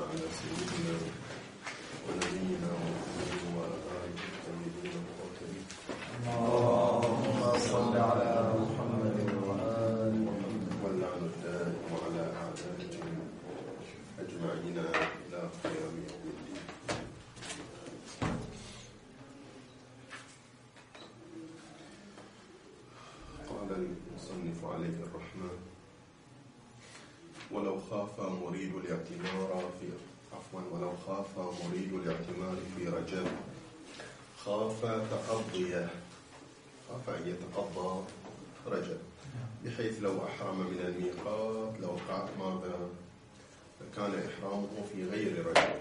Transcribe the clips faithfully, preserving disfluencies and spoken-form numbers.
على سيدنا ونبينا محمد وعلى آله الطيبين الطاهرين. اللهم صل على محمد وآل محمد واللعن الدائم على أعدائهم أجمعين إلى قيام يوم الدين. قال المصنف عليه الرحمة: ولو خاف مريد الاعتمار في عفوا ولو خاف مريد الاعتمار في رجب خاف تقضيه خاف أن يتقضى رجب، بحيث لو أحرم من الميقات لو وقعت ماذا؟ كان إحرامه في غير رجب.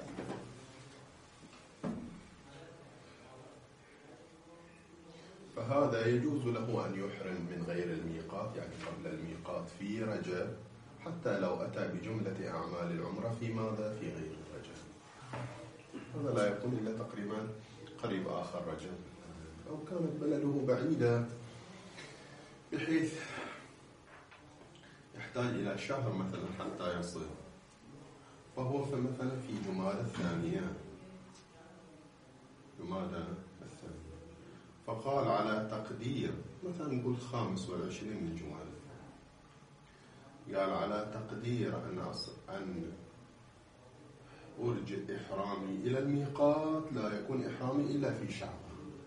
فهذا يجوز له أن يحرم من غير الميقات، يعني قبل الميقات في رجب، حتى لو أتى بجملة أعمال العمرة في ماذا؟ في غير رجب. هذا لا يكون إلا تقريبا قريب آخر رجب، أو كانت بلده بعيدة بحيث يحتاج إلى شهر مثلا حتى يصل، فهو مثلا في جمادى الثانية جمادى الثانية فقال على تقدير مثلا نقول خامس والعشرين من جمادى، قال على تقدير أن أصل أن أرجع إحرامي إلى الميقات لا يكون إحرامي إلا في شعبان،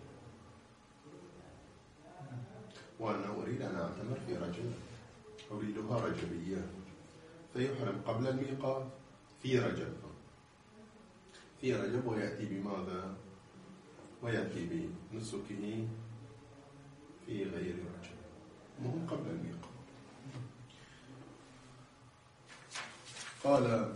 وأنا أريد أن أعتمر في رجب، أريدها رجبية، فيحرم قبل الميقات في رجب في رجب ويأتي بماذا؟ ويأتي بنسكه في غير رجب، مهم قبل الميقات. قال: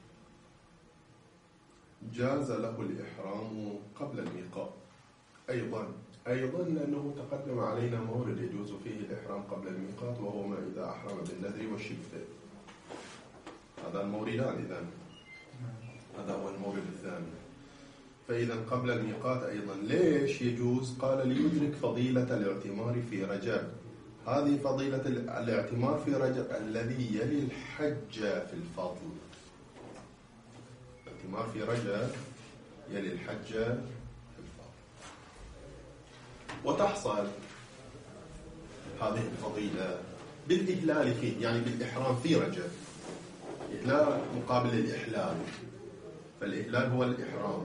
جاز له الإحرام قبل الميقات أيضا أيضا لأنه تقدم علينا مورد يجوز فيه الإحرام قبل الميقات، وهو ما إذا أحرم بالنذر والشفة. هذا الموردان، إذن هذا هو المورد الثاني. فإذا قبل الميقات أيضا ليش يجوز؟ قال: ليدرك فضيلة الاعتمار في رجب. هذه فضيلة الاعتمار في رجب الذي يلي الحج في الفضل. الاعتمار في رجب يلي الحج في الفضل، وتحصل هذه الفضيلة بالإهلال فيه، يعني بالإحرام في رجب. إهلال مقابل الإحلال، فالإهلال هو الإحرام.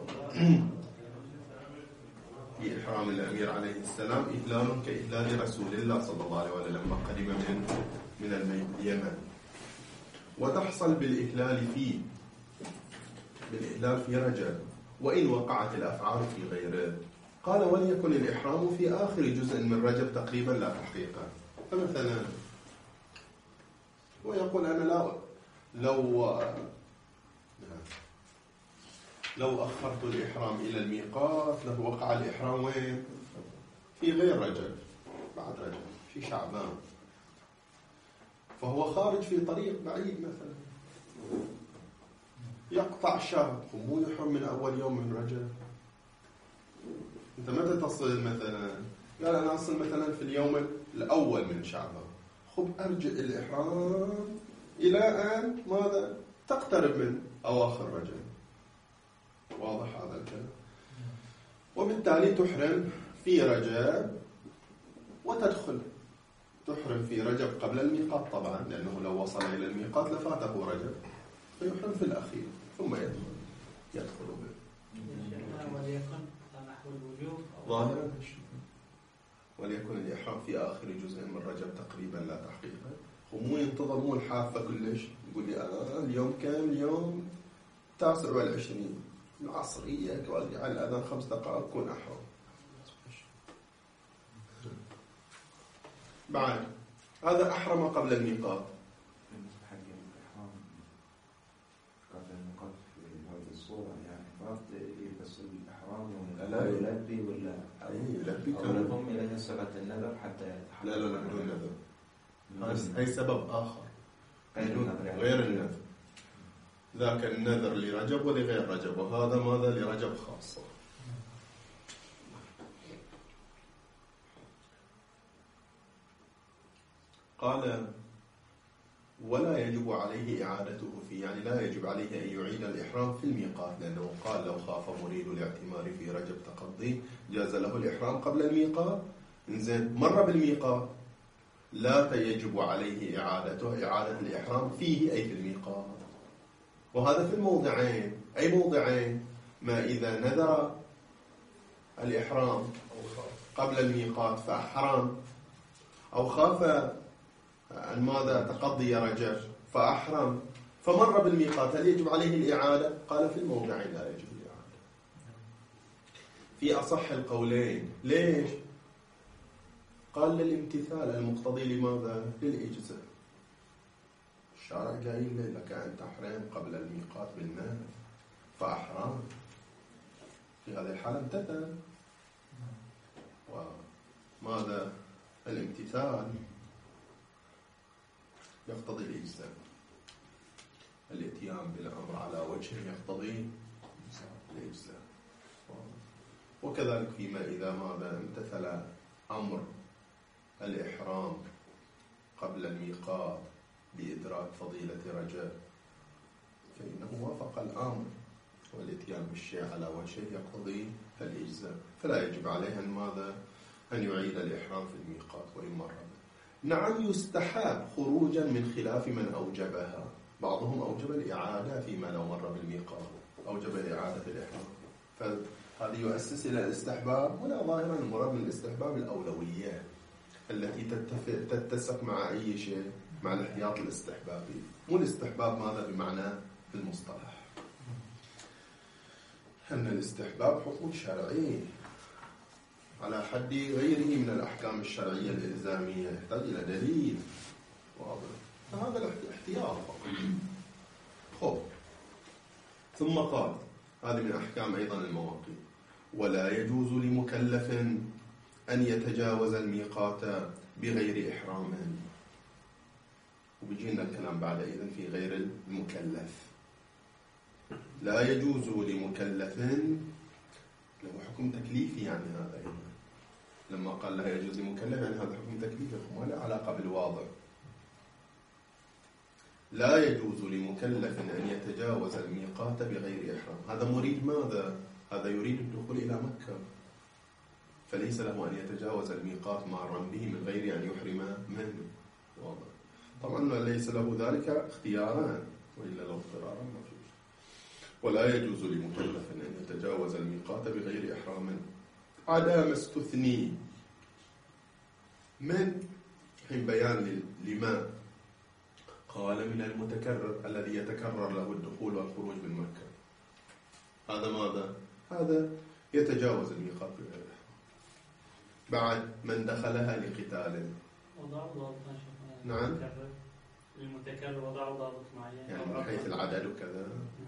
في إحرام الأمير عليه السلام إهلال كإهلال رسول الله صلى الله عليه وسلم لما قدم من من اليمن. وتحصل بالإهلال فيه بالإهلال في رجب، وإن وقعت الأفعال في غيره. قال: وليكن الإحرام في آخر جزء من رجب تقريبا لا تحقيقا. فمثلا ويقول: أنا لا لو لو أخرت الإحرام إلى الميقات له وقع الإحرام وين؟ في غير رجب، بعد رجب، في شعبان، فهو خارج في طريق بعيد مثلا، يقطع شهر ومو يحرم من أول يوم من رجب. أنت متى تصل مثلا؟ قال: أنا أصل مثلا في اليوم الأول من شعبان. خب أرجع الإحرام إلى أن ماذا؟ تقترب من أواخر رجب. واضح هذا الكلام؟ وبالتالي تحرم في رجب وتدخل تحرم في رجب قبل الميقات طبعا، لأنه لو وصل إلى الميقات لفاته رجب، فيحرم في الأخير ثم يدخل يدخل به. وليكن نحو الوجوب ظاهرا وليكن الإحرام في آخر جزء من رجب تقريبا لا تحقيقا، ومو ينتظر مو الحافة كلش يقول لي آه اليوم كم؟ اليوم تاسع والعشرين العصرية وارجع الأذان خمس دقائق كون أحرم. بعد هذا أحرم قبل الميقات. قبل الميقات في هذه الصورة يعني فرض يلبس الإحرام لا يلبي ولا يلبي كان هم إلى نسبة النذر حتى يتحقق. لا لا لا بدون نذر، هاي سبب آخر غير غير النذر. ذاك النذر لرجب ولغير رجب، وهذا ماذا؟ لرجب خاصة. قال: ولا يجب عليه إعادته فيه، يعني لا يجب عليه أن يعيد الإحرام في الميقات، لأنه قال لو خاف مريد الاعتمار في رجب تقضيه جاز له الإحرام قبل الميقات. إنزين مر بالميقات لا يجب عليه إعادته إعادة الإحرام فيه أي في الميقات. وهذا في الموضعين. أي موضعين؟ ما إذا نذر الإحرام قبل الميقات فأحرم، أو خاف أن ماذا تقضي رجب فأحرم فمر بالميقات، هل يجب عليه الإعادة؟ قال في الموضعين لا يجب الإعادة. في أصح القولين. ليش؟ قال للامتثال المقتضي لماذا؟ للإجزاء. الشارع قايل لك أن تحرم قبل الميقات بالنذر فأحرم، في هذه الحالة امتثل. وماذا؟ الامتثال يقتضي الإجزاء، الاتيان بالأمر على وجه يقتضي الإجزاء. وكذلك فيما إذا ماذا امتثل أمر الإحرام قبل الميقات بإدراك فضيلة رجب فإنه وافق الأمر، والاتيان بالشيء على وجهه يقتضي الإجزاء، فلا يجب عليه أن ماذا؟ أن يعيد الإحرام في الميقات وإن مر به. نعم يستحب خروجا من خلاف من أوجبها، بعضهم أوجب الإعادة فيما لو مر بالميقات، أوجب إعادة الإحرام، فهذا يؤسس إلى الاستحباب، ولا ظاهرا المراد من الاستحباب الأولوية التي تتسق مع أي شيء، مع الاحتياط الاستحبابي، مو الاستحباب ماذا بمعنى في المصطلح، أن الاستحباب حكم شرعي على حد غيره من الأحكام الشرعية الإلزامية، يحتاج إلى دليل واضح، فهذا الاحتياط فقط. خب ثم قال هذه من أحكام أيضا المواقيت: ولا يجوز لمكلف أن يتجاوز الميقات بغير إحرام. وبيجينا الكلام بعد إذن في غير المكلف. لا يجوز لمكلف، له حكم تكليفي يعني هذا أيضا. لما قال لا يجوز لمكلف يعني هذا حكم تكليفي وما له علاقة بالواضع. لا يجوز لمكلف أن يتجاوز الميقات بغير إحرام. هذا مريد ماذا؟ هذا يريد الدخول إلى مكة، فليس له أن يتجاوز الميقات مارا به من غير أن يحرم منه. واضح. طبعا ليس له ذلك اختياران، وإلا لو اضطرارا ما فيه. ولا يجوز لمكلف أن يتجاوز الميقات بغير إحرام على ما استثني من حين بيان لما قال من المتكرر الذي يتكرر له الدخول والخروج من مكة. هذا ماذا؟ هذا يتجاوز الميقات بغير إحرام. بعد من دخلها لقتال وضعوا ضابط. نعم المتكرر وضعوا ضابط معين يعني من حيث العدد وكذا.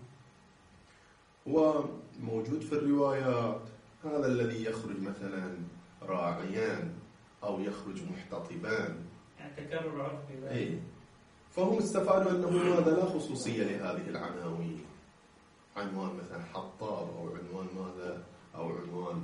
هو موجود في الروايات هذا الذي يخرج مثلا راعيان أو يخرج محتطبان، يعني تكرر عرفي. أي فهم استفادوا أنه ماذا لا خصوصية لهذه العناوين، عنوان مثلا حطاب أو عنوان ماذا أو عنوان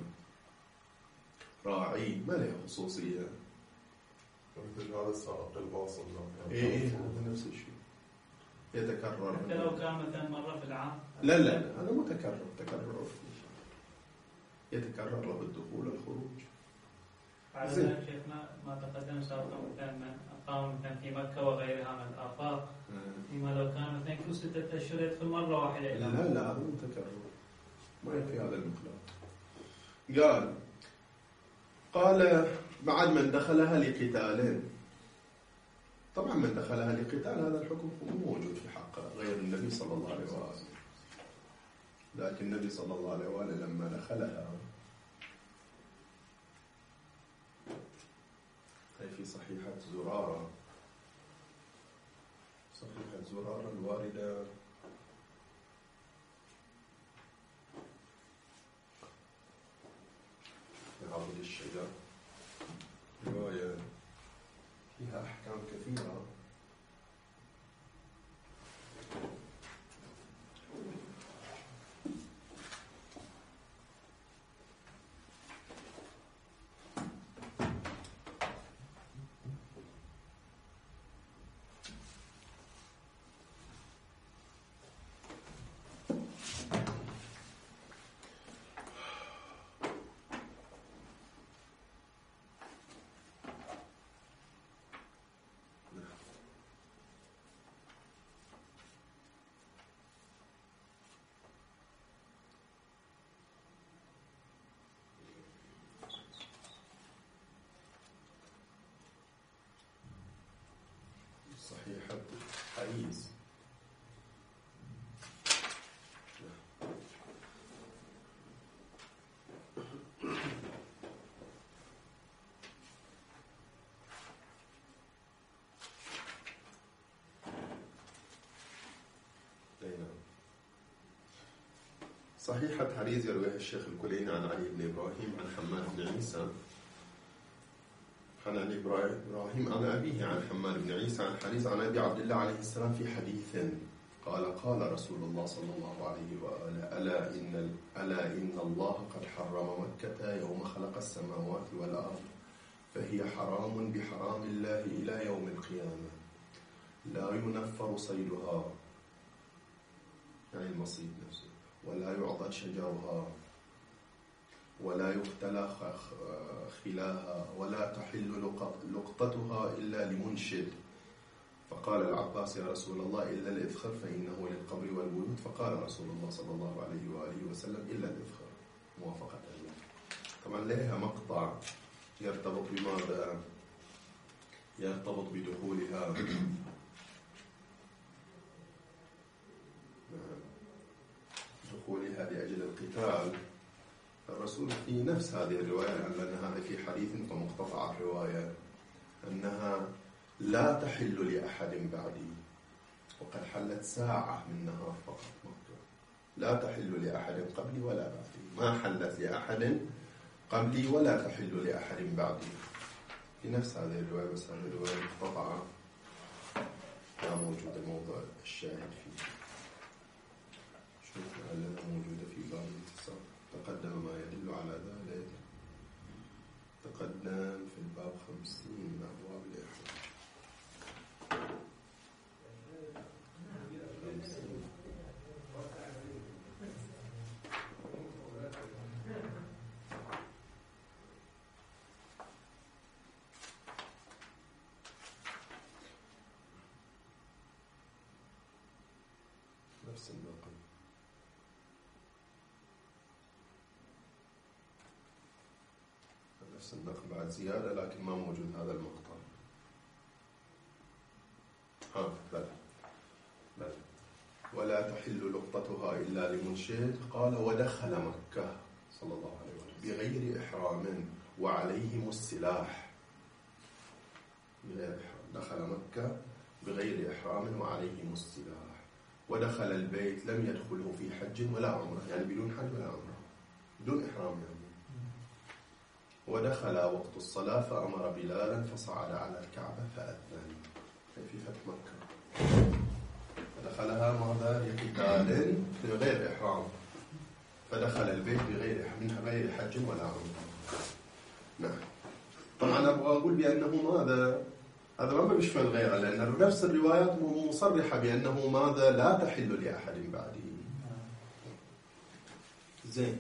راعي ما له خصوصية. مثل هذا السائق الواصل إيه إيه هذا نفس الشيء يتكرر. حتى لو كان مثلا مرة في العام. لا لا هذا متكرر، تكرر عرفي يتكرر له الدخول والخروج. على ذلك شيخنا ما تقدم سابقا مثلا من أقام مثلا في مكة وغيرها من الآفاق، فيما لو كان مثلا كل ستة أشهر يدخل مرة واحدة. لا لا هذا متكرر ما يكفي هذا المقدار. قال قال بعد من دخلها لقتال. طبعا من دخلها لقتال هذا الحكم مو موجود في حق غير النبي صلى الله عليه وآله، لكن النبي صلى الله عليه وآله لما دخلها هي في صحيحة زرارة، صحيحة زرارة الواردة في عبد الشجاع، رواية فيها أحكام كثيرة. صحيحة حديث يرويه الشيخ الكليني عن علي بن إبراهيم عن حماد بن عيسى عن علي إبراهيم عن أبيه عن حماد بن عيسى عن حديث عن أبي عبد الله عليه السلام في حديث قال قال رسول الله صلى الله عليه وآله ألا إن, ألا إن الله قد حرم مكة يوم خلق السماوات والأرض فهي حرام بحرام الله إلى يوم القيامة لا ينفر صيدها يعني المصيد نفسه ولا يعضد شجرها ولا يقتل خلاها ولا تحل لقطتها إلا لمنشد. فقال العباس يا رسول الله إلا الإذخر فإنه للقبر والبيوت. فقال رسول الله صلى الله عليه وآله وسلم إلا الإذخر موافقة الله. طبعا لها مقطع يرتبط بماذا؟ يرتبط بدخولها دخولها لأجل القتال. الرسول في نفس هذه الرواية لأن هذا في حديث فمقتطع الرواية أنها لا تحل لأحد بعدي وقد حلت ساعة من نهار فقط مكة. لا تحل لأحد قبلي ولا بعدي، ما حلت لأحد قبلي ولا تحل لأحد بعدي. في نفس هذه الرواية بس هذه الرواية مقتطعة لا موجود موضوع الشاهد فيه. شوف لعلها موجودة في باب الاتصال. تقدم ما يدل على ذلك، تقدم في الباب خمسين من أبواب الإحرام. نفس النقل. نفس النقل بعد زيادة لكن ما موجود هذا المقطع. ها بلى بلى ولا تحل لقطتها إلا لمنشد. قال ودخل مكة صلى الله عليه وسلم بغير إحرام وعليهم السلاح. بغير إحرام دخل مكة بغير إحرام وعليهم السلاح. ودخل البيت لم يدخله في حج ولا عمره، يعني بدون حج ولا عمره، بدون إحرام يعني. ودخل وقت الصلاة فأمر بلالا فصعد على الكعبة فأذن في فتح مكة. فدخلها ماذا؟ لقتال بغير إحرام، فدخل البيت بغير من غير حج ولا عمره. نعم. طبعا أبغى أقول بأنه ماذا؟ هذا ما بيشمل غيره، لأن نفس الروايات مصرحة بأنه ماذا؟ لا تحل لأحد بعده. زين.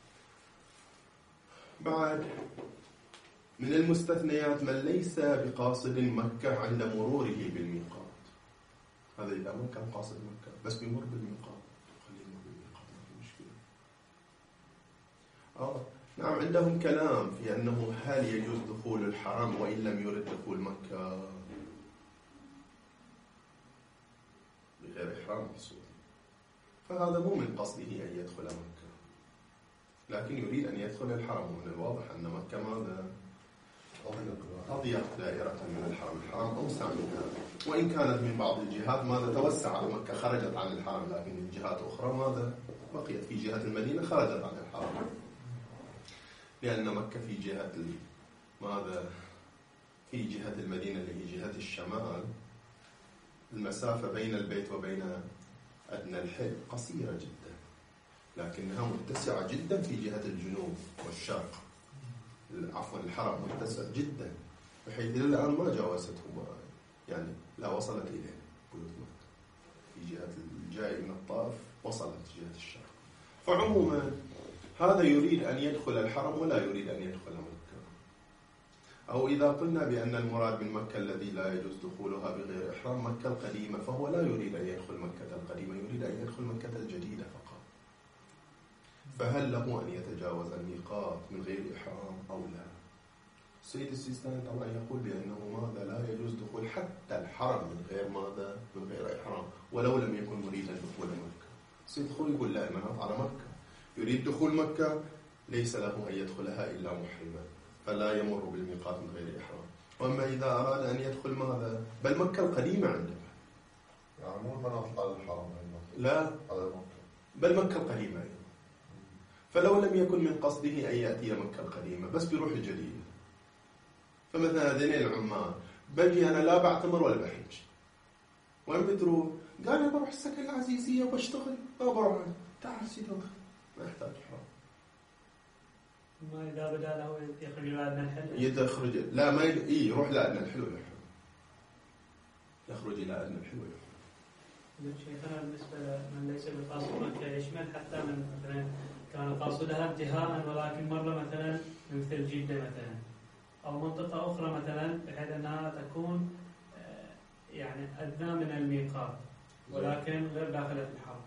بعد من المستثنيات من ليس بقاصد مكة عند مروره بالميقات. هذا إذا ما كان قاصد مكة بس بيمر بالميقات، خليه يمر بالميقات ما في مشكلة. آه نعم، عندهم كلام في أنه هل يجوز دخول الحرم وإن لم يرد دخول مكة بغير إحرام الصورة. فهذا مو من قصده أن يدخل مكة، لكن يريد أن يدخل الحرم. ومن الواضح أن مكة ماذا؟ أضيق دائرة من الحرم. الحرم أوسع من هذا، وإن كانت من بعض الجهات ماذا توسع على مكة خرجت عن الحرم، لكن من جهات أخرى ماذا بقيت في جهة المدينة خرجت عن الحرم، لأن مكة في جهة ماذا؟ في جهة المدينة اللي هي جهة الشمال. المسافة بين البيت وبين أدنى الحل قصيرة جدا، لكنها متسعة جدا في جهة الجنوب والشرق. عفوا الحرم متسع جدا بحيث الآن ما جاوزته، يعني لا وصلت إليه بيوت مكة. في جهة الجاي من الطائف وصلت جهة الشرق. فعموما هذا يريد أن يدخل الحرم ولا يريد أن يدخل مكة. أو إذا قلنا بأن المراد من مكة الذي لا يجوز دخولها بغير إحرام مكة القديمة، فهو لا يريد أن يدخل مكة القديمة، يريد أن يدخل مكة الجديدة فقط. فهل له أن يتجاوز الميقات من غير إحرام أو لا؟ السيد السيستاني طبعا يقول بأنه ماذا؟ لا يجوز دخول حتى الحرم من غير ماذا؟ من غير إحرام، ولو لم يكن مريدا دخول مكة. السيد خوي يقول لا، المناط على مكة، يريد دخول مكة ليس له أن يدخلها إلا محرما، فلا يمر بالميقات من غير إحرام. وأما إذا أراد أن يدخل ماذا؟ بل مكة القديمة عنده، يعني مو المناط على الحرم، لا على مكة، بل مكة القديمة فلو لم يكن من قصده أن يأتي مكة القديمة بس بيروح الجديدة، فمثلا هذين العمال بجي أنا لا بعتمر ولا بحج، وين بتروح؟ قال أنا بروح السكن العزيزية وبشتغل، ما بروح. تعال سيدي ما يحتاج إحرام. ما إذا بدأ له يخرج لأدنى الحل يخرج لا ما ي... إيه يروح لأدنى الحلو يحرم، يخرج إلى أدنى الحلو يحرم. شيخنا بالنسبة لمن ليس بقاصد مكة يشمل حتى من مثلا كان قاصدها انتهاء ولكن مرة مثلا مثل جدة مثلا أو منطقة أخرى مثلا بحيث أنها تكون يعني أدنى من الميقات ولكن غير داخلة الحرم.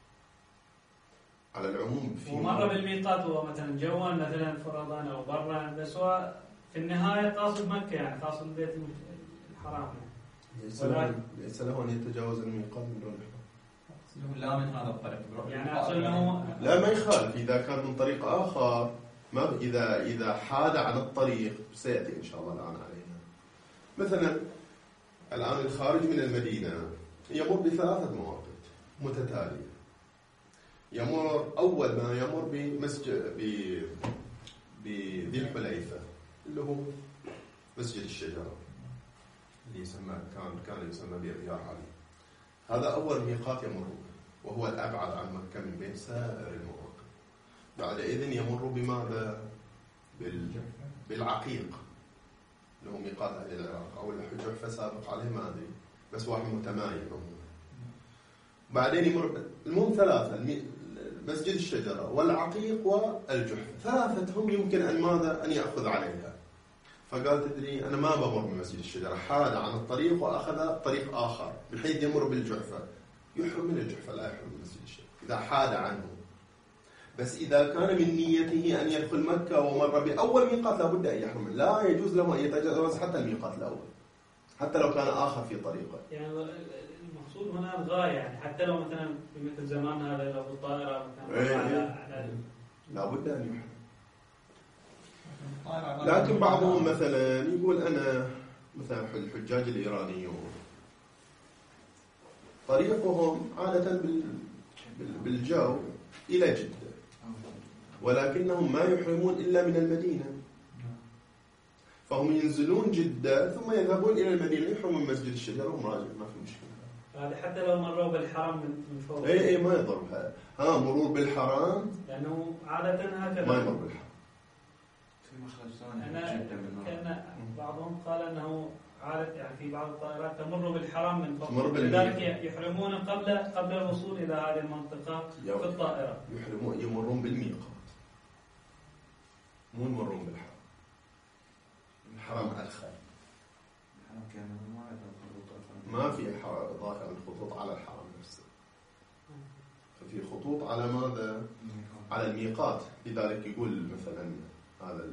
على العموم في ومرة بالميقات هو مثلا جوا مثلا فرضا أو برا، بس هو في النهاية قاصد مكة يعني قاصد البيت الحرام يعني. ليس له ليس له أن يتجاوز الميقات من دون إحرام. لا من هذا الطريق يعني أصل أنه لا ما يخالف إذا كان من طريق آخر، ما إذا إذا حاد عن الطريق سيأتي إن شاء الله الآن علينا. مثلا الآن الخارج من المدينة يمر بثلاثة مواقف متتالية. يمر أول ما يمر بمسجد بذي الحليفة اللي هو مسجد الشجرة اللي يسمى كان كان يسمى برياح علي. هذا أول ميقات يمر به وهو الأبعد عن مكة من بين سائر المواقف. بعد إذن يمر بماذا؟ بال... بالعقيق اللي هو ميقات أهل العراق أو الحجة سابق عليه ما أدري بس واحد متمايز. بعدين يمر المهم ثلاثة المي... مسجد الشجرة والعقيق والجحفة، ثلاثتهم يمكن أن ماذا؟ أن يأخذ عليها. فقال تدري أنا ما بمر من مسجد الشجرة، حاد عن الطريق وأخذ طريق آخر بحيث يمر بالجحفة، يحرم من الجحفة لا يحرم من مسجد الشجرة إذا حاد عنه. بس إذا كان من نيته أن يدخل مكة ومر بأول ميقات لابد أن يحرم، لا يجوز له أن يتجاوز حتى الميقات الأول حتى لو كان آخر في طريقه. يعني المقصود هنا الغاية يعني حتى لو مثلا في مثل زمان هذا لو بالطائرة مثلا على على لابد أن يحرم. لكن بعضهم مثلا يقول أنا مثلا الحجاج الإيرانيون طريقهم عادة بالجو إلى جدة ولكنهم ما يحرمون إلا من المدينة، فهم ينزلون جدة ثم يذهبون إلى المدينة يحرمون من مسجد الشجرة ومراجع ما في مشكلة. هذا حتى لو مروا بالحرم من فوق. إيه إيه ما يضرها. ها مرور بالحرام لأنه عادة هكذا ما يمر بالحرام. في مخرج ثاني أنا كان بعضهم قال أنه عادة يعني في بعض الطائرات تمر بالحرم من فوق، لذلك يحرمون قبل قبل الوصول إلى هذه المنطقة في الطائرة. يحرمون يمرون بالميقات مو يمرون بالحرم. الحرم أدخل. الحرم كان ما ما في ظاهر الخطوط على الحرم نفسه، ففي خطوط على ماذا؟ على الميقات. لذلك يقول مثلا هذا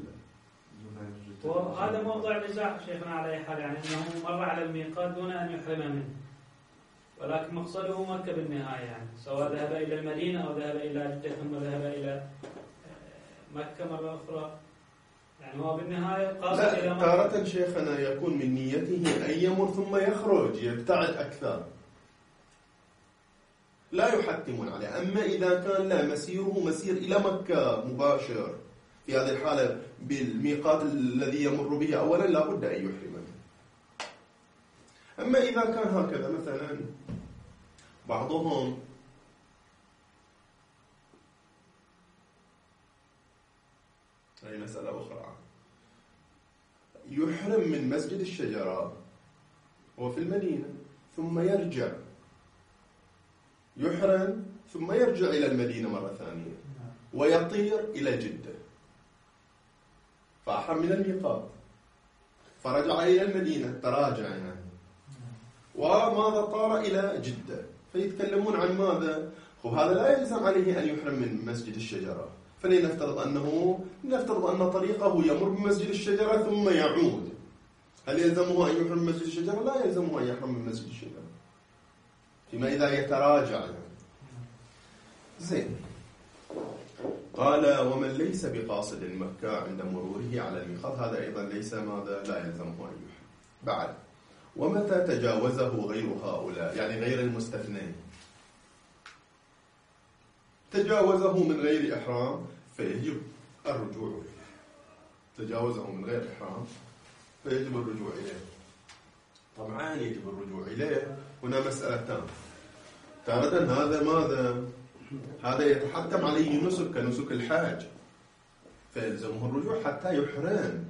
وهذا موضوع نزاع شيخنا على أي حال، يعني أنه مر على الميقات دون أن يحرم منه ولكن مقصده مكة بالنهاية، يعني سواء ذهب إلى المدينة أو ذهب إلى جدة ثم ذهب إلى مكة مرة أخرى، يعني هو بالنهاية قاصد إلى مكة. تارة شيخنا يكون من نيته أن يمر ثم يخرج يبتعد أكثر لا يحتمون عليه. أما إذا كان لا مسيره مسير إلى مكة مباشر في هذه الحالة بالميقات الذي يمر به أولا لا بد أن يحرم منه. أما إذا كان هكذا مثلا بعضهم هذه مسألة أخرى يحرم من مسجد الشجرة هو في المدينة ثم يرجع يحرم ثم يرجع إلى المدينة مرة ثانية ويطير إلى جدة فأحرم من الميقات فرجع إلى المدينة تراجع يعني وماذا طار إلى جدة فيتكلمون عن ماذا؟ خب هذا لا يلزم عليه أن يحرم من مسجد الشجرة، فلنفترض أنه نفترض أن طريقه يمر بمسجد الشجرة ثم يعود، هل يلزمه أن يحرم من مسجد الشجرة؟ لا يلزمه أن يحرم من مسجد الشجرة فيما إذا يتراجع يعني. زين. قال ومن ليس بقاصد مكة عند مروره على الميقات هذا أيضا ليس ماذا لا يلزمه أن يحرم. بعد ومتى تجاوزه غير هؤلاء يعني غير المستثنين تجاوزه من غير إحرام فيجب الرجوع إليه. تجاوزه من غير إحرام فيجب الرجوع إليه. طبعا يجب الرجوع إليه هنا مسألتان. تارة هذا ماذا؟ هذا يتحتم عليه نسك كنسك الحاج فيلزمه الرجوع حتى يحرم.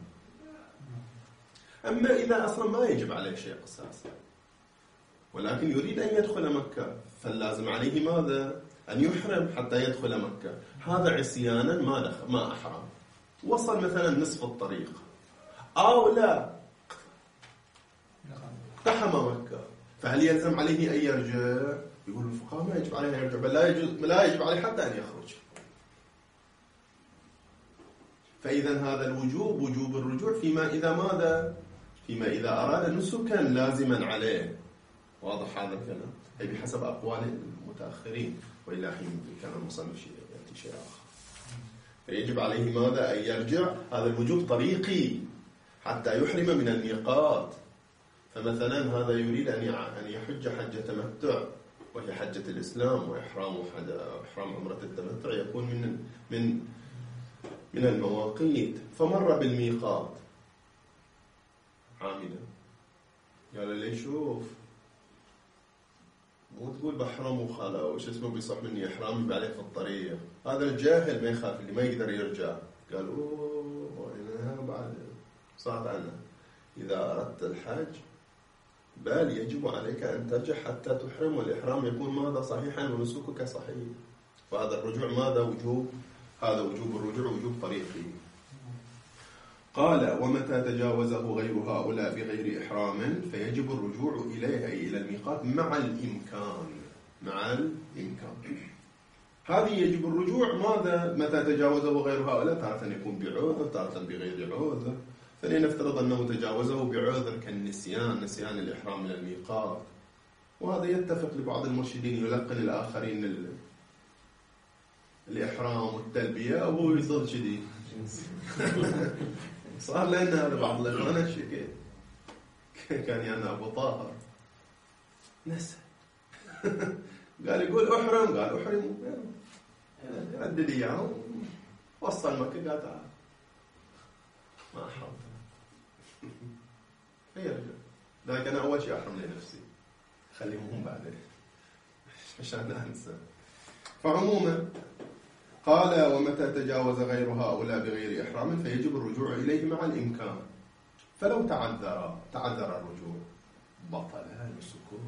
أما إذا أصلا ما يجب عليه شيء أساسا ولكن يريد أن يدخل مكة فاللازم عليه ماذا؟ أن يحرم حتى يدخل مكة. هذا عصيانا ما دخل ما أحرم، وصل مثلا نصف الطريق أو لا اقتحم مكة، فهل يلزم عليه أن يرجع؟ يقول الفقهاء ما يجب عليه أن يرجع، بل لا يجب, لا يجب عليه حتى أن يخرج. فإذا هذا الوجوب وجوب الرجوع فيما إذا ماذا؟ فيما إذا أراد نسكا لازما عليه. واضح هذا الكلام؟ أي بحسب أقوال المتأخرين، وإلا حين كان المصنف شيء يأتي شيء آخر. فيجب عليه ماذا؟ أن يرجع. هذا الوجوب طريقي حتى يحرم من الميقات. فمثلا هذا يريد أن يحج حجة تمتع وهي حجة الإسلام، وإحرام إحرام عمرة التمتع يكون من من من المواقيت، فمر بالميقات عامدا قال لي شوف مو تقول بحرم وخلا وش اسمه بيصح مني إحرام يبقى عليه في الطريق. هذا الجاهل ما يخاف اللي ما يقدر يرجع. قال أوه أنا بعد صعد عنه. إذا أردت الحج بل يجب عليك أن ترجع حتى تحرم، والإحرام يكون ماذا؟ صحيحا ونسكك صحيح. فهذا الرجوع ماذا؟ وجوب. هذا وجوب الرجوع وجوب طريقي. قال ومتى تجاوزه غير هؤلاء بغير إحرام فيجب الرجوع إليه أي إلى الميقات مع الإمكان. مع الإمكان هذه يجب الرجوع ماذا؟ متى تجاوزه غير هؤلاء، تارة يكون بعذر تارة بغير عذر. فلنفترض أنه تجاوزه بعذر كالنسيان، نسيان الإحرام من الميقات، وهذا يتفق لبعض المرشدين يلقن الآخرين ال... الإحرام والتلبية، أو يصير شديد صار لنا بعض الإخوان الشيء كان يعني أبو طاهر نسى قال يقول أحرم، قال أحرم عد لي إياه وصل مكة قال تعال ما أحرمت فيرجع. لكن أنا أول شيء أحرم لنفسي خليهم بعدين عشان لا أنسى. فعموما قال ومتى تجاوز غير هؤلاء بغير إحرام فيجب الرجوع إليه مع الإمكان. فلو تعذر تعذر الرجوع بطل نسكه.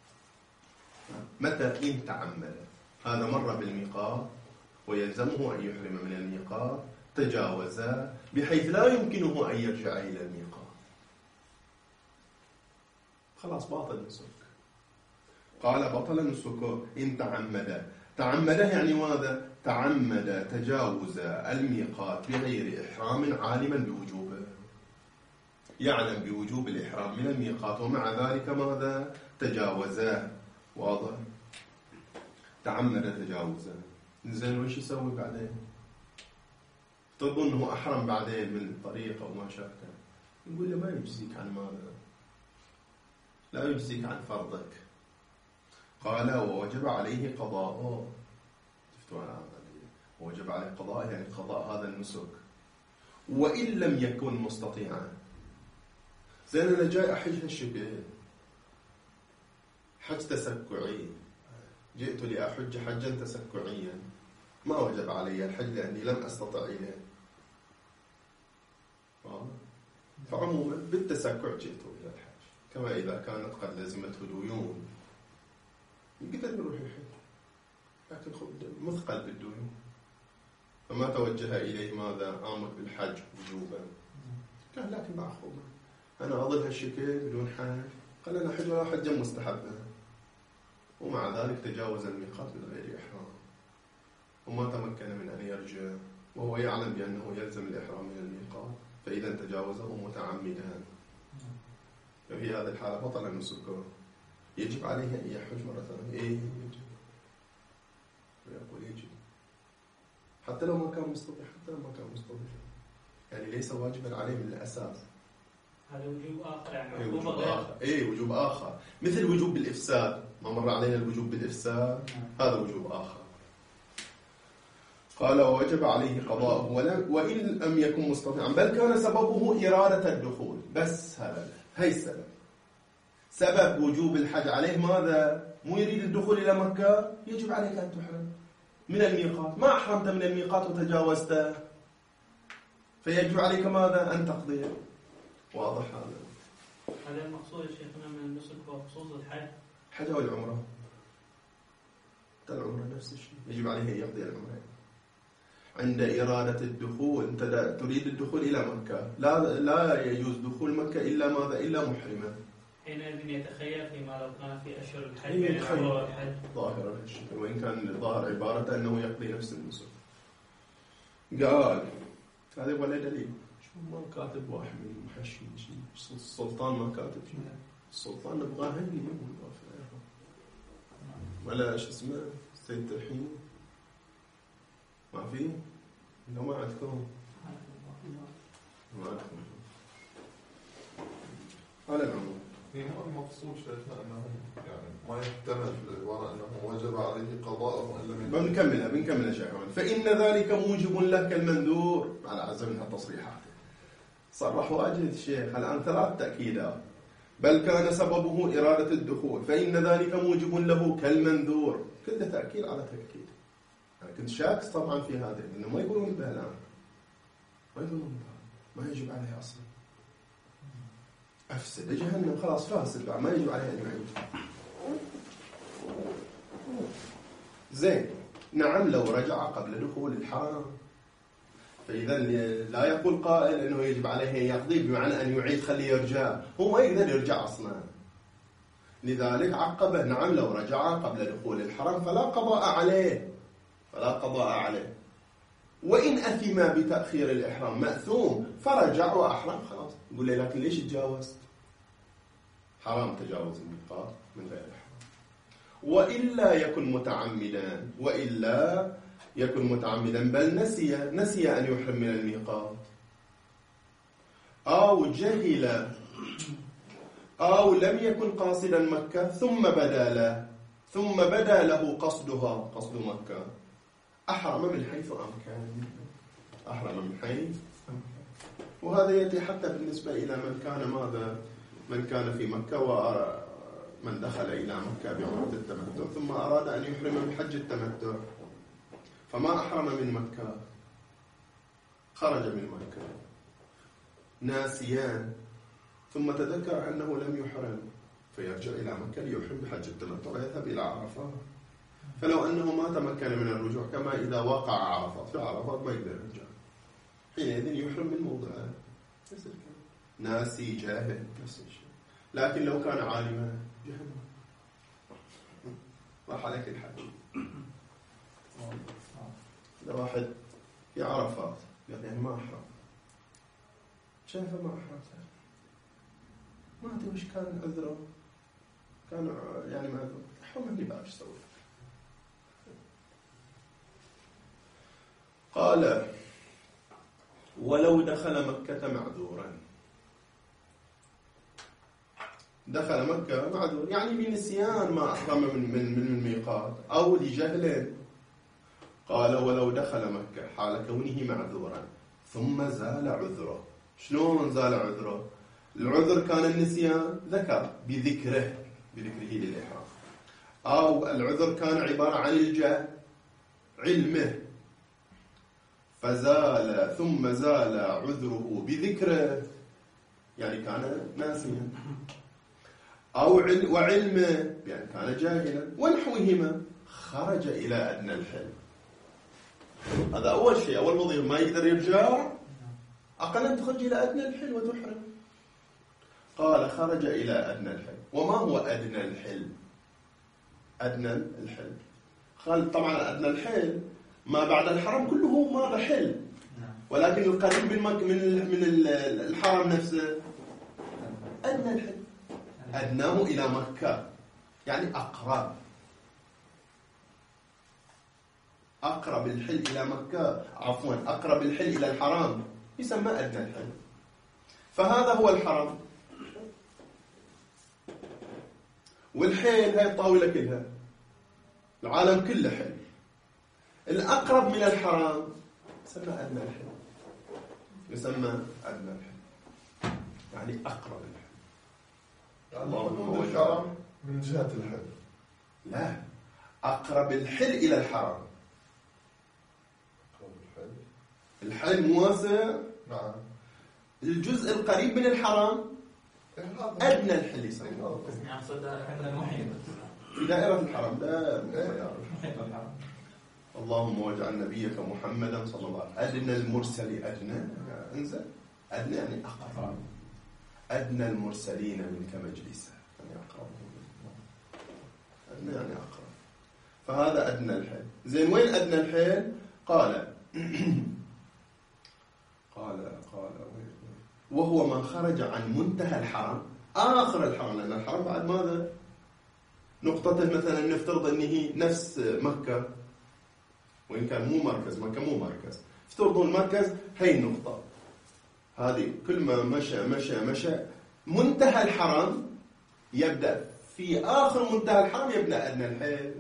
متى؟ إن تعمد. هذا مر بالميقات ويلزمه أن يحرم من الميقات، تجاوز بحيث لا يمكنه أن يرجع إلى الميقات، خلاص باطل نسك. قال بطل نسكه إن تعمد. تعمد يعني ماذا؟ تعمد تجاوز الميقات بغير إحرام عالما بوجوبه، يعلم بوجوب الإحرام من الميقات ومع ذلك ماذا؟ تجاوزه. واضح؟ تعمد تجاوزه. زين وش يسوي بعدين؟ تظن أنه أحرم بعدين من الطريق أو ما شابه، يقول له ما يجزيك عن ماذا؟ لا يجزيك عن فرضك. قال ووجب عليه قضاءه. شفتوا أنا وجب عليه قضاء يعني قضاء هذا النسك وإن لم يكن مستطيعا. زين أنا جاي أحج هالشكل حج تسكعي، جئت لأحج حجا تسكعيا ما وجب علي الحج لأني لم أستطع إليه. فعموما بالتسكع جئت إلى الحج، كما إذا كانت قد لزمته ديون يقدر يروح الحج لكن مثقل بالديون فما توجه إليه ماذا؟ آمر بالحج وجوبا. قال لكن معخومة أنا أظل هالشكل بدون حج. قال أنا حج ولا حجا مستحبا، ومع ذلك تجاوز الميقات من غير إحرام وما تمكن من أن يرجع وهو يعلم بأنه يلزم الإحرام من الميقات، فإذا تجاوزه متعمدا ففي هذه الحالة بطل نسكه. يجب عليه أن يحج مرة ثانية. إيه يجب، ويقول يجب حتى لو ما كان مستطيع، حتى لو ما كان مستطيع يعني ليس واجبا عليه من الأساس. هذا وجوب آخر يعني. أي وجوب آخر. إيه وجوب آخر مثل وجوب بالإفساد، ما مر علينا الوجوب بالإفساد، هذا وجوب آخر. قال ووجب عليه قضاءه وإن لم يكن مستطيعا، بل كان سببه إرادة الدخول بس. هذا هي السبب، سبب وجوب الحج عليه ماذا؟ مو يريد الدخول إلى مكة، يجب عليك أن تحرم من الميقات. ما أحرمت من الميقات وتجاوزته، فيجب عليك ماذا؟ أن تقضي. واضح هذا؟ هذا المقصود شيخنا من النسك وخصوص الحج. الحج أو العمرة؟ العمرة نفس الشيء، يجب عليه أن يقضي العمرة. عند إرادة الدخول، أنت تريد الدخول إلى مكة، لا لا يجوز دخول مكة إلا ماذا؟ إلا محرما. حينئذ يتخيل فيما لو كان في أشهر الحج بين العمرة والحج ظاهرا الشكل، وإن كان الظاهر عبارة أنه يقضي نفس النسك. قال هذا ولا دليل، شو ما كاتب واحد من المحشين شيء، السلطان ما كاتب شيء، السلطان نبغاه هني ولا شو اسمه سيد ترحيم، ما في؟ لا ما عندكم، ما عندكم. على العموم هو المقصود شيخنا أنه يعني ما يحتمل في العبارة أنه وجب عليه قضاءه إن لم يكن. بنكملها بنكملها شيخنا. فإن ذلك موجب لك المنذور، على حسب من هالتصريحات صرح واجد الشيخ الآن ثلاث تأكيدات. بل كان سببه إرادة الدخول، فإن ذلك موجب له كالمنذور، كله تأكيد على تأكيد. أنا كنت شاكس طبعا في هذا، إنه ما يقولون به الآن، ما يقولون به، ما يجب عليه أصلا. أفسد جهنم خلاص فاسد بعد، ما يجب عليه أن يعيد. زين، نعم لو رجع قبل دخول الحرم، فإذا لا يقول قائل أنه يجب عليه أن يقضي بمعنى أن يعيد خليه يرجع، هو ما يقدر يرجع أصلا. لذلك عقبه نعم لو رجع قبل دخول الحرم فلا قضاء عليه، فلا قضاء عليه. وإن أثم بتأخير الإحرام مأثوم، فرجع وأحرم خلاص. يقول لي لكن ليش تجاوزت؟ حرام تجاوز الميقات من غير الإحرام. وإلا يكن متعمدا، وإلا يكن متعمدا بل نسي نسي أن يحرم من الميقات، أو جهل، أو لم يكن قاصدا مكة ثم بدا له ثم بدا له قصدها، قصد مكة، أحرم من حيث أمكن، أحرم من حيث أمكن. وهذا يأتي حتى بالنسبة إلى من كان ماذا؟ من كان في مكة ومن دخل إلى مكة بعمرة التمتع ثم أراد أن يحرم بحج التمتع، فما أحرم من مكة، خرج من مكة ناسيان، ثم تذكر أنه لم يحرم، فيرجع إلى مكة ليحرم بحج التمتع ويذهب إلى عرفات. فلو أنه ما تمكن من الرجوع كما إذا وقع عرفات، في عرفات ما يقدر يرجع، حينئذ يحرم من موضعه، ناسي جاهل نفس الشيء. لكن لو كان عالما جهنم راح عليك الحج. لو واحد في عرفات قال يعني ما أحرم، شايفه ما أحرم، ما أدري وش كان عذره، كان يعني معذور، حرمني بقى ايش سوي. قال ولو دخل مكة معذورا، دخل مكة معذور يعني بنسيان ما أحرم من من من الميقات أو لجهل. قال ولو دخل مكة حال كونه معذورا ثم زال عذره. شلون زال عذره؟ العذر كان النسيان، ذكر بذكره بذكره للإحرام، أو العذر كان عبارة عن الجهل، علمه، فزال ثم زال عذره بذكره، يعني كان ناسيا، أو وعلمه يعني كان جاهلا، ونحوهما، خرج إلى أدنى الحل. هذا أول شيء، أول وظيفة، ما يقدر يرجع، أقل تخرج إلى أدنى الحل وتحرم. قال خرج إلى أدنى الحل. وما هو أدنى الحل؟ أدنى الحل قال طبعا أدنى الحل ما بعد الحرم كله ما بحل، ولكن القريب من من من الحرم نفسه أدنى الحل، أدناه إلى مكة يعني أقرب، أقرب الحل إلى مكة، عفوا أقرب الحل إلى الحرام يسمى أدنى الحل. فهذا هو الحرم، والحيل هاي الطاولة كلها، العالم كله حل. الأقرب من الحرام يسمى أدنى الحل، يسمى أدنى الحل، يعني أقرب الحل. يعني حدود الحرام من جهة الحل، لا، أقرب الحل إلى الحرام. أقرب الحل، الحل مواسع، نعم. الجزء القريب من الحرام أدنى الحل يسمى. بس أقصد الحل المحيط في دائرة الحرام، لا محيط الحرام. اللهم واجعل نبيك محمدا صلى الله عليه وسلم أدنى المرسل أدنى، انزل أدنى يعني أقرب، أدنى المرسلين منك مجلسا يعني أقرب، أدنى يعني أقرب، فهذا أدنى الحل. زين وين أدنى الحل؟ قال قال قال وهو ما خرج عن منتهى الحرم، آخر الحرم، لأن الحرم بعد ماذا؟ نقطة مثلا نفترض أنه نفس مكة، وإن كان مو مركز، مكة مو مركز، افترضوا المركز هي النقطة هذه، كل ما مشى مشى مشى منتهى الحرم يبدأ في آخر منتهى الحرم يبدأ أدنى الحل.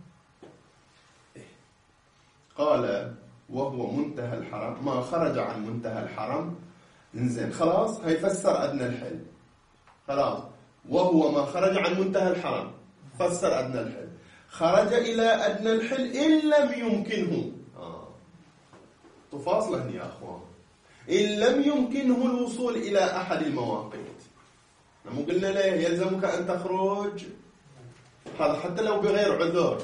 قال وهو منتهى الحرم ما خرج عن منتهى الحرم. انزين خلاص هيفسر أدنى الحل، خلاص وهو ما خرج عن منتهى الحرم فسر أدنى الحل، خرج إلى أدنى الحل إن لم يمكنه، آه. تفاصله يا أخوان، إن لم يمكنه الوصول إلى أحد المواقيت. مو قلنا له يلزمك أن تخرج، هذا حتى لو بغير عذر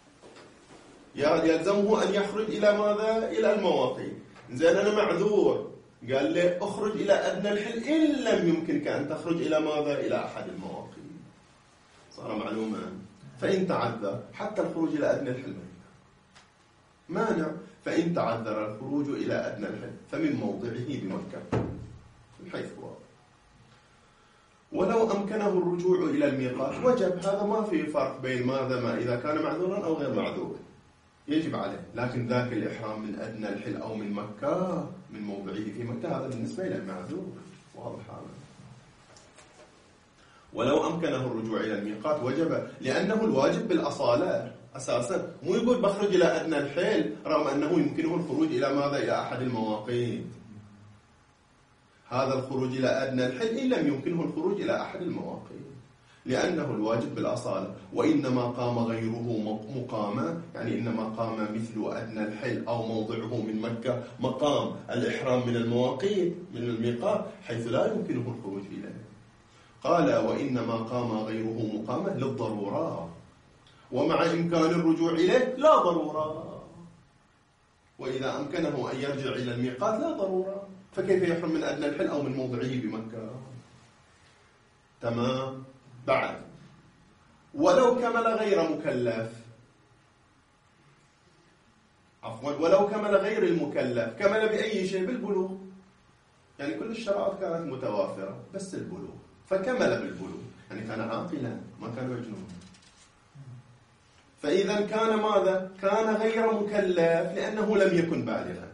يلزمه أن يخرج إلى ماذا؟ إلى المواقيت. زين أنا معذور، قال لي اخرج إلى أدنى الحل إن لم يمكنك أن تخرج إلى ماذا؟ إلى أحد المواقيت. صار معلومة. فإن تعذر حتى الخروج إلى أدنى الحل مانع، فإن تعذر الخروج إلى أدنى الحل فمن موضعه بمكة من حيث هو. ولو أمكنه الرجوع إلى الميقات وجب، هذا ما في فرق بين ماذا ما إذا كان معذورا أو غير معذور يجب عليه، لكن ذاك الإحرام من أدنى الحل أو من مكة من موضعه في مكة هذا بالنسبة إلى المعذور واضح هذا. ولو أمكنه الرجوع إلى الميقات وجب، لأنه الواجب بالأصالة أساسا، مو يقول بخرج إلى أدنى الحل رغم أنه يمكنه الخروج إلى ماذا؟ إلى أحد المواقيت. هذا الخروج إلى أدنى الحل إن لم يمكنه الخروج إلى أحد المواقيت، لأنه الواجب بالأصالة. وإنما قام غيره مقاما، يعني إنما قام مثل أدنى الحل أو موضعه من مكة مقام الإحرام من المواقيت من الميقات حيث لا يمكنه الخروج إليه. قال وإنما قام غيره مقاما للضرورة، ومع إمكان الرجوع إليه لا ضرورة. وإذا أمكنه أن يرجع إلى الميقات لا ضرورة، فكيف يحرم من أدنى الحل أو من موضعه بمكة؟ تمام. بعد ولو كمل غير مكلف، عفوا ولو كمل غير المكلف، كمل بأي شيء؟ بالبلوغ، يعني كل الشرائط كانت متوافرة بس البلوغ، فكمل بالبلوغ، يعني كان عاقلا ما كان مجنون. فإذا كان ماذا؟ كان غير مكلف لأنه لم يكن بالغا،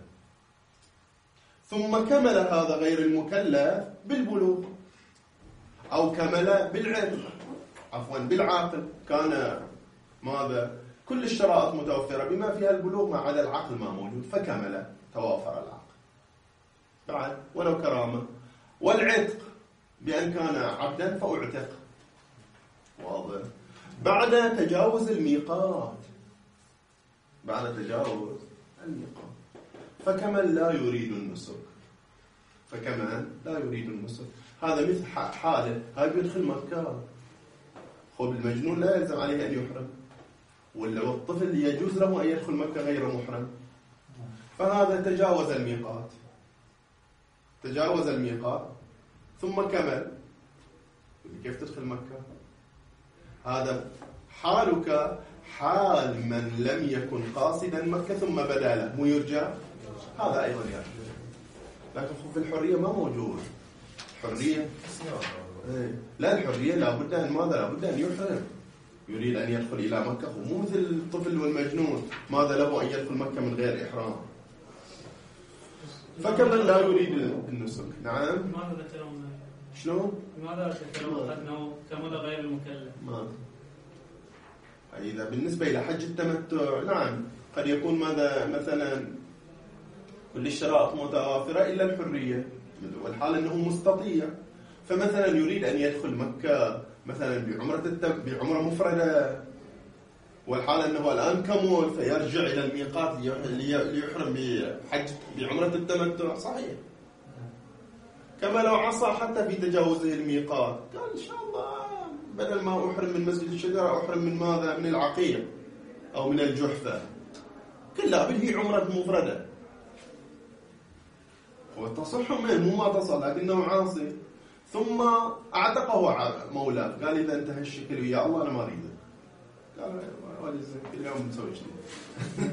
ثم كمل هذا غير المكلف بالبلوغ، أو كمل بالعقل، عفوا بالعاقل، كان ماذا؟ كل الشرائط متوفرة بما فيها البلوغ ما عدا العقل ما موجود، فكمل توافر العقل. بعد ولو كرامة. والعتق بأن كان عبدا فأعتق، واضح. بعد تجاوز الميقات، بعد تجاوز الميقات فكمن لا يريد النسك، فكمن لا يريد النسك هذا مثل حاله، هاي بيدخل مكة، خب المجنون لا يلزم عليه أن يحرم، ولا الطفل يجوز له أن يدخل مكة غير محرم، فهذا تجاوز الميقات، تجاوز الميقات ثم كمل. كيف تدخل مكة؟ هذا حالك حال من لم يكن قاصدا مكة ثم بدا له، مو يرجع، هذا أيضا يرجع. لكن في الحرية ما موجود، الحرية لا، الحرية لابد أن ماذا؟ لابد أن يحرم، يريد أن يدخل إلى مكة، ومو مثل الطفل والمجنون ماذا له أن يدخل مكة من غير إحرام. فكمن لا يريد النسك. نعم. ماذا ذكرون؟ شلون؟ ماذا ذكرون أنه كمل غير المكلف؟ ما إذا بالنسبة إلى حج التمتع، نعم قد يكون ماذا مثلا كل الشرائط متوافرة إلا الحرية، والحال أنه مستطيع، فمثلا يريد أن يدخل مكة مثلا بعمرة التم... بعمرة مفردة، والحال أنه الآن كمل فيرجع إلى الميقات ليحرم بحج بعمرة التمتع، صحيح. كما لو عصى حتى في تجاوزه الميقات، قال إن شاء الله بدل ما أحرم من مسجد الشجرة أحرم من ماذا؟ من العقيق أو من الجحفة، كلها به عمرة مفردة، وتصح منه مو ما تصل لكنه عاصي، ثم اعتقه مولاه، قال اذا انتهى الشكل يا الله انا ما اريده، قال كل يوم نسوي شيء.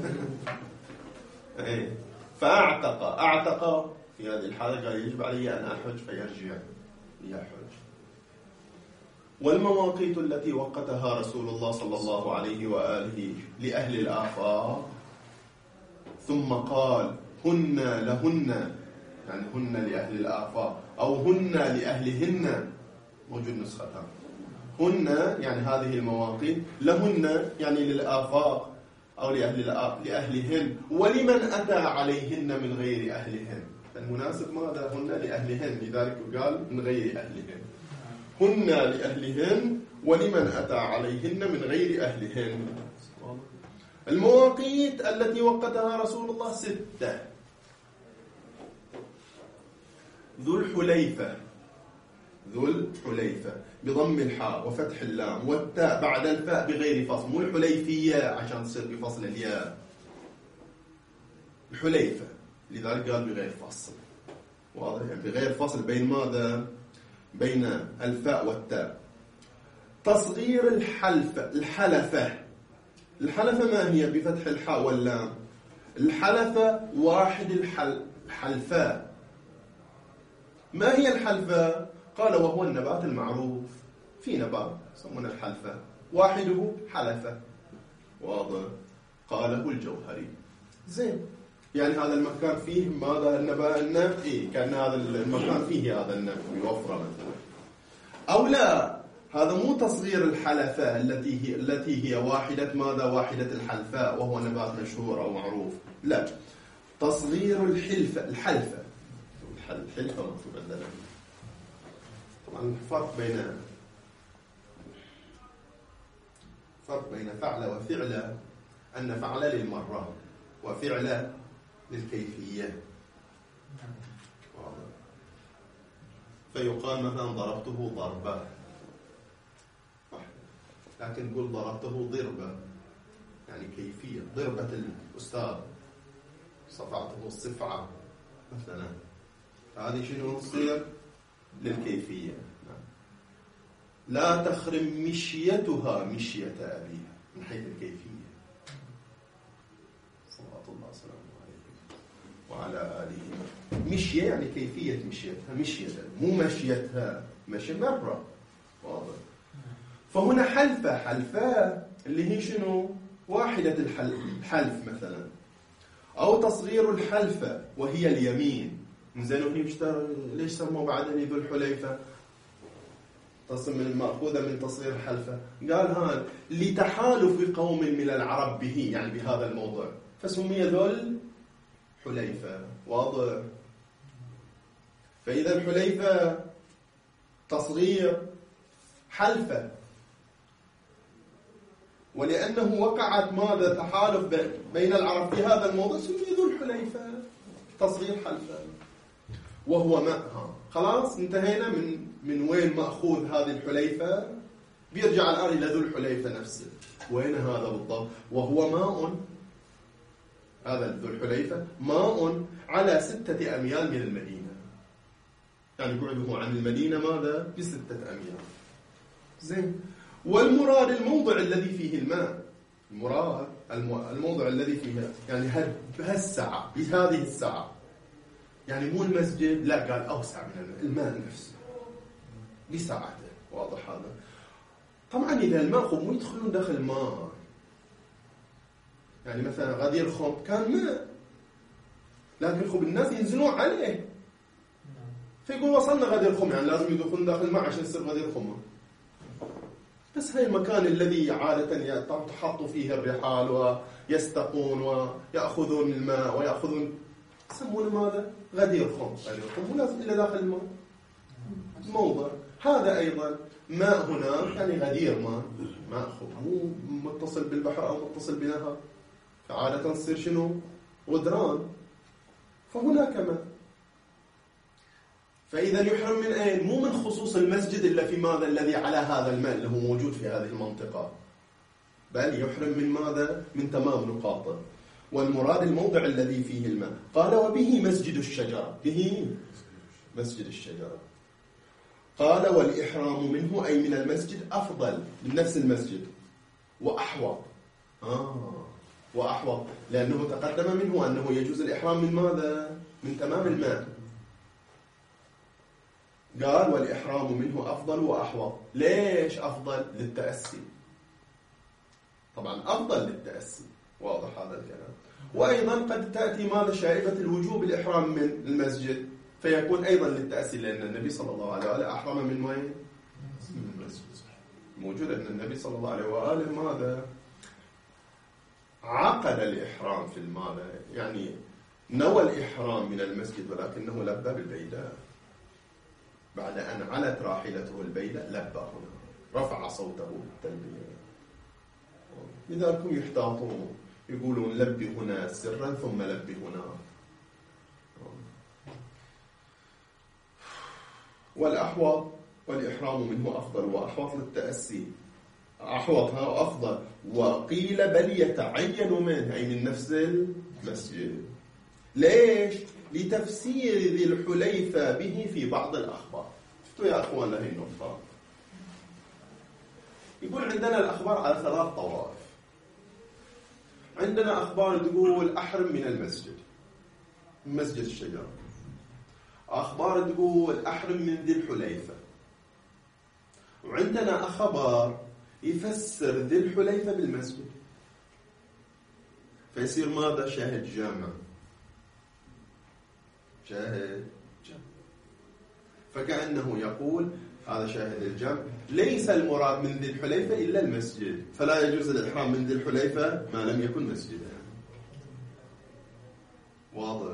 فاعتق اعتق في هذه الحاله قال يجب علي ان احج، فيرجع يحج. والمواقيت التي وقتها رسول الله صلى الله عليه واله لاهل الافاق، ثم قال هن لهن، يعني هن لأهل الآفاق أو هن لأهلهن، موجود نسختان. هن يعني هذه المواقيت، لهن يعني للآفاق أو لأهل لأهلهن، ولمن أتى عليهن من غير أهلهن. المناسب ماذا؟ هن لأهلهن، لذلك قال من غير أهلهن. هن لأهلهن ولمن أتى عليهن من غير أهلهن. المواقيت التي وقتها رسول الله ستة: ذو الحليفة، ذو الحليفة بضم الحاء وفتح اللام والتاء بعد الفاء بغير فصل، مو الحليفية عشان تصير بفصل الياء، الحليفة، لذلك قال بغير فصل، واضح؟ يعني بغير فصل بين ماذا؟ بين الفاء والتاء. تصغير الحلفة، الحلفة، الحلفة ما هي؟ بفتح الحاء واللام. الحلفة واحد الحل الحلفاء. ما هي الحلفة؟ قال وهو النبات المعروف، في نبات يسمونه الحلفة، واحده حلفة، واضح؟ قاله الجوهري. زين، يعني هذا المكان فيه ماذا؟ النبات، النبت، إيه كان هذا المكان فيه هذا النبت يوفره مثلا، أو لا، هذا مو تصغير الحلفة التي هي التي هي واحدة ماذا؟ واحدة الحلفاء وهو نبات مشهور أو معروف، لا، تصغير الحلفة، الحلفة، الحلفة مكتوبة عندنا. طبعا الفرق بين فرق بين فعل وفعل أن فعل للمرة وفعل للكيفية. فيقال مثلا ضربته ضربة، لكن نقول ضربته ضربة، يعني كيفية، ضربة الأستاذ، صفعته الصفعة مثلا، هذه شنو تصير؟ للكيفية. لا تخرم مشيتها مشية أبيها من حيث الكيفية، صلوات الله وسلامه عليه وعلى آله. مشية يعني كيفية مشيتها، مشية مو مشيتها، مشي مرة، واضح؟ فهنا حلفة، حلفة اللي هي شنو؟ واحدة الحلف مثلا، أو تصغير الحلفة وهي اليمين. زين، وهي ليش سموه بعدني ذو الحليفة؟ تصم من المأخوذة من تصغير الحلفة. قال هذا لتحالف قوم من العرب به، يعني بهذا الموضوع، فسمي ذو الحليفة، واضح؟ فإذا الحليفة تصغير حلفة، ولأنه وقعت ماذا؟ تحالف بين العرب في هذا الموضوع، سمي ذو الحليفة، تصغير حلفة، وهو ماء. خلاص انتهينا من من وين مأخوذ هذه الحليفة. بيرجع الآن إلى ذو الحليفة نفسه، وين هذا بالضبط؟ وهو ماء، هذا ذو الحليفة ماء على ستة أميال من المدينة، يعني بعده عن المدينة ماذا؟ بستة أميال. زين، والمراد الموضع الذي فيه الماء، المراد الموضع الذي فيه، يعني بهالسعة، بهذه السعة، يعني مو المسجد، لا، قال أوسع من الماء نفسه بسعته، واضح هذا؟ طبعا إذا الماء خب مو يدخلون داخل الماء، يعني مثلا غدير خم كان ماء، لكن خب الناس ينزلون عليه، فيقول وصلنا غدير خم، يعني لازم يدخلون داخل الماء عشان يصير غدير خم. بس هاي المكان الذي عادة تحط فيه الرحال ويستقون ويأخذون الماء ويأخذون، يسمونه ماذا؟ غدير خم. غدير خم مو لازم إلا داخل الماء، موضع. هذا أيضا ماء هناك يعني غدير ماء، ماء خم مو متصل بالبحر أو متصل بنهر، فعادة تصير شنو؟ غدران. فهناك ماء. فإذا يحرم من أين؟ مو من خصوص المسجد إلا في ماذا؟ الذي على هذا الماء اللي هو موجود في هذه المنطقة، بل يحرم من ماذا؟ من تمام نقاطه. والمراد الموضع الذي فيه الماء. قال وبه مسجد الشجرة، به مسجد الشجرة. قال والإحرام منه أي من المسجد أفضل، من نفس المسجد، وأحوط. آه وأحوط لأنه تقدم منه أنه يجوز الإحرام من ماذا؟ من تمام الماء. قال والإحرام منه أفضل وأحوط. ليش أفضل؟ للتأسي. طبعا أفضل للتأسي، واضح هذا الكلام. وأيضا قد تأتي ماذا؟ شائبة الوجوب الإحرام من المسجد، فيكون أيضا للتأسي، لأن النبي صلى الله عليه وآله أحرم من وين؟ من المسجد. موجود أن النبي صلى الله عليه وآله ماذا؟ عقد الإحرام في الماذا؟ يعني نوى الإحرام من المسجد، ولكنه لبى بالبيداء. بعد أن علت راحلته البيداء لبى هنا، رفع صوته بالتلبية. لذلك هم يحتاطون، يقولون لبي هنا سرا ثم لبي هنا. والأحوط والإحرام منه أفضل وأحوط للتأسي. أحوط ها أفضل. وقيل بل يتعين منه أي من نفس المسجد. ليش؟ لتفسير ذي الحليفة به في بعض الأخبار. شفتوا يا أخوان هذه النقطة؟ يقول عندنا الأخبار على ثلاث طوائف. عندنا أخبار تقول أحرم من المسجد، من مسجد الشجرة. أخبار تقول أحرم من ذي الحليفة. وعندنا أخبار يفسر ذي الحليفة بالمسجد، فيصير ماذا؟ شاهد جامع. شاهد جمع. فكأنه يقول هذا شاهد الجمع، ليس المراد من ذي الحليفة إلا المسجد، فلا يجوز الإحرام من ذي الحليفة ما لم يكن مسجدا. واضح؟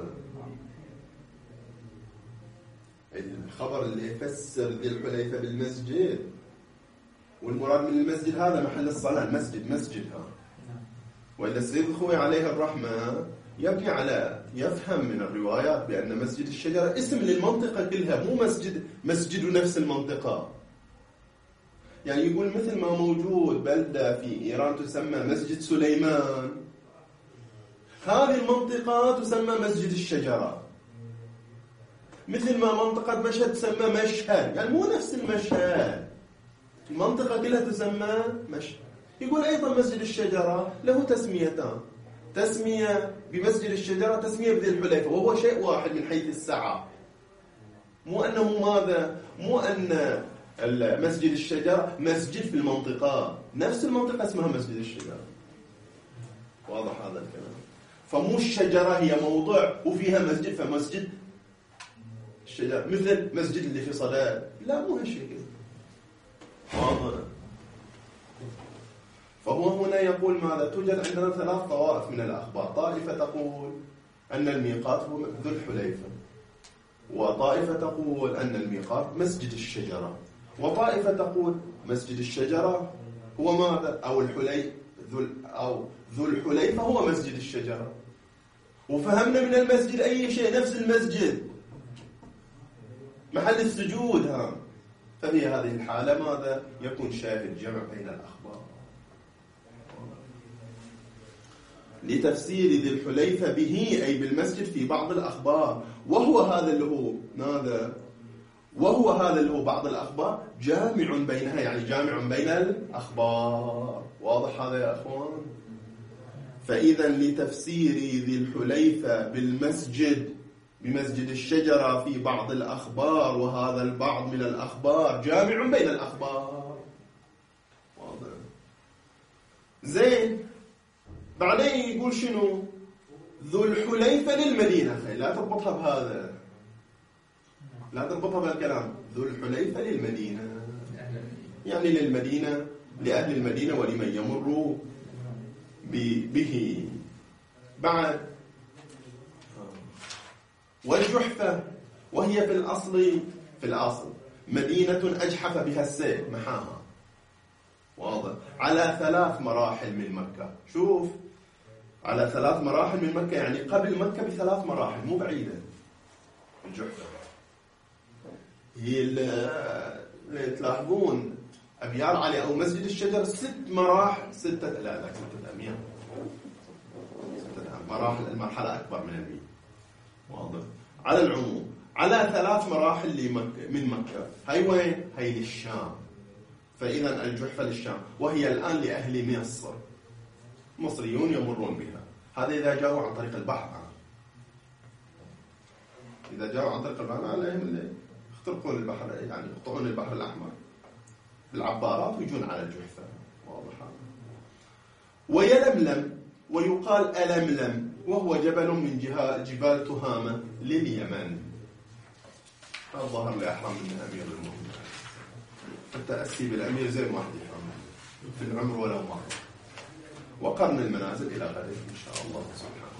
الخبر اللي يفسر ذي الحليفة بالمسجد، والمراد من المسجد هذا محل الصلاة، المسجد مسجد ها. وإلا السيد الخوي عليه الرحمة يبني على يفهم من الروايات بأن مسجد الشجرة اسم للمنطقة كلها، مو مسجد مسجد نفس المنطقة. يعني يقول مثل ما موجود بلدة في إيران تسمى مسجد سليمان، هذه المنطقة تسمى مسجد الشجرة. مثل ما منطقة مشهد تسمى مشهد، يعني مو نفس المشهد، المنطقة كلها تسمى مشهد. يقول أيضا مسجد الشجرة له تسميتان، تسمية بمسجد الشجرة، تسمية بذي الحليفة، وهو شيء واحد من حيث السعة. مو أنه ماذا؟ مو أن مسجد الشجرة مسجد في المنطقة، نفس المنطقة اسمها مسجد الشجرة. واضح هذا الكلام؟ فمو الشجرة هي موضع وفيها مسجد فمسجد الشجرة مثل مسجد اللي في صداد، لا مو هالشيء كذا. واضح؟ فهو هنا يقول ماذا؟ توجد عندنا ثلاث طوائف من الأخبار. طائفة تقول أن الميقات هو ذو الحليفة، وطائفة تقول أن الميقات مسجد الشجرة، وطائفة تقول مسجد الشجرة هو ماذا؟ أو الحلي ذو أو ذو الحليفة هو مسجد الشجرة. وفهمنا من المسجد أي شيء، نفس المسجد محل السجود ها. ففي هذه الحالة ماذا؟ يكون شاهد جمع بين الأخبار. لتفسير ذي الحليفة به أي بالمسجد في بعض الأخبار، وهو هذا اللي هو ماذا؟ وهو هذا اللي هو بعض الأخبار جامع بينها، يعني جامع بين الأخبار. واضح هذا يا أخوان؟ فإذا لتفسير ذي الحليفة بالمسجد بمسجد الشجرة في بعض الأخبار، وهذا البعض من الأخبار جامع بين الأخبار. واضح؟ زين. بعدين يقول شنو؟ ذو الحليفة للمدينة. خي لا تربطها بهذا، لا تربطها بالكلام. ذو الحليفة للمدينة، يعني للمدينة لأهل المدينة ولمن يمر به. بعد والجحفة وهي في الأصل في الأصل مدينة أجحف بها السيل محاها، واضح، على ثلاث مراحل من مكة. شوف، على ثلاث مراحل من مكة، يعني قبل مكة بثلاث مراحل، مو بعيدة. الجحفة هي اللي تلاحظون أبيار علي أو مسجد الشجر ست مراحل، ستة لا لا ستة أميال، ستة مراحل، المرحلة أكبر من المية، واضح. على العموم على ثلاث مراحل لمكة من مكة. هاي وين؟ هاي للشام. فإذا الجحفة للشام، وهي الآن لأهل مصر، مصريون يمرون بها. هذا إذا جاءوا عن طريق البحر. إذا جاءوا عن طريق البحر عليهم اللي يخترقون البحر، يعني يقطعون البحر الأحمر بالعبارات ويجون على الجحفة، واضح. ويلملم، ويقال ألملم، وهو جبل من جبال تهامة لليمن. هذا ظهر لأحرم من أمير المؤمنين. التأسي بالأمير زي ما واحد يفهم في العمر ولو مرة. وقرن المنازل إلى غد إن شاء الله سبحانه.